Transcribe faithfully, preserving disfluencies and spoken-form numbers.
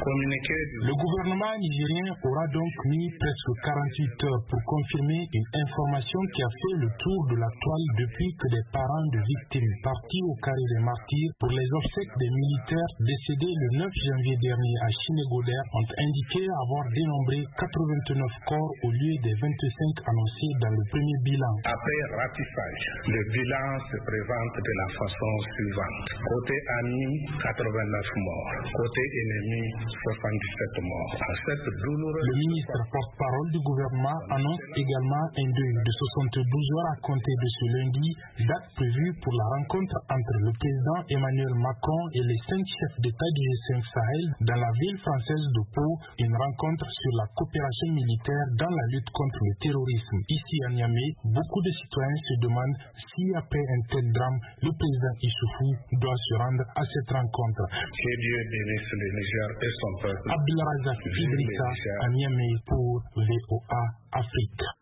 communiqué du... Le gouvernement nigérien aura donc mis presque quarante-huit heures pour confirmer une information qui a fait le tour de la toile depuis que des parents de victimes partis au carré des martyrs pour les obsèques des militaires décédés le neuf janvier dernier à Chinégoder ont indiqué avoir dénombré quatre-vingt-neuf corps au lieu des vingt-cinq annoncés dans le premier bilan. Après ratissage, le bilan se présente de la façon suivante. Côté ami, quatre-vingt-neuf morts. Côté ennemi, soixante-dix-sept morts. À cette douloureuse... Le ministre porte-parole du gouvernement annonce également un deuil de soixante-douze heures à compter de ce lundi, date prévue pour la rencontre entre le président Emmanuel Macron et les cinq chefs d'État du G cinq Sahel dans la ville française de Pau, une rencontre sur la coopération militaire dans la lutte contre le terrorisme. Ici à Niamey, beaucoup de citoyens se demandent si après un tel drame, le président Issoufou doit se rendre à cette rencontre. Que Dieu bénisse le Niger et son peuple. Abdelrazak Idrissa à Niamey pour V O A Afrique.